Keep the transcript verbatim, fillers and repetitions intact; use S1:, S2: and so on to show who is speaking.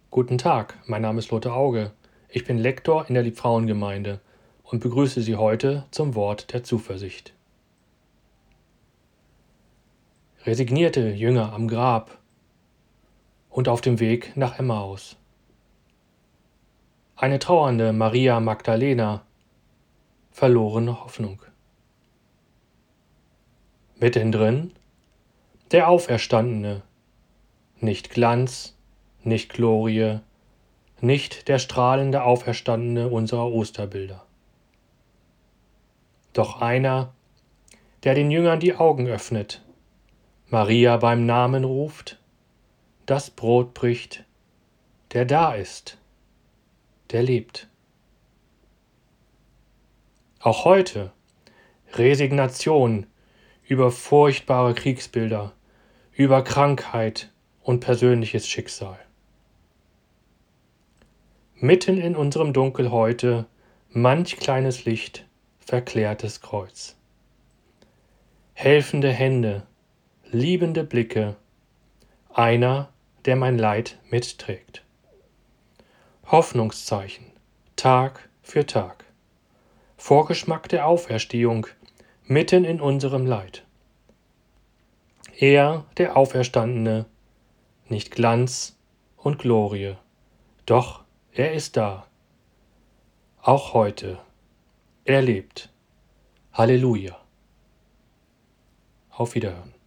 S1: Guten Tag, mein Name ist Lothar Auge. Ich bin Lektor in der Liebfrauengemeinde und begrüße Sie heute zum Wort der Zuversicht. Resignierte Jünger am Grab und auf dem Weg nach Emmaus. Eine trauernde Maria Magdalena, verlorene Hoffnung. Mittendrin der Auferstandene, nicht Glanz, nicht Glorie, nicht der strahlende Auferstandene unserer Osterbilder. Doch einer, der den Jüngern die Augen öffnet, Maria beim Namen ruft, das Brot bricht, der da ist, der lebt. Auch heute Resignation über furchtbare Kriegsbilder, über Krankheit und persönliches Schicksal. Mitten in unserem Dunkel heute manch kleines Licht, verklärtes Kreuz. Helfende Hände, liebende Blicke, einer, der mein Leid mitträgt. Hoffnungszeichen, Tag für Tag. Vorgeschmack der Auferstehung, mitten in unserem Leid. Er, der Auferstandene, nicht Glanz und Glorie, doch er ist da. Auch heute. Er lebt. Halleluja. Auf Wiederhören.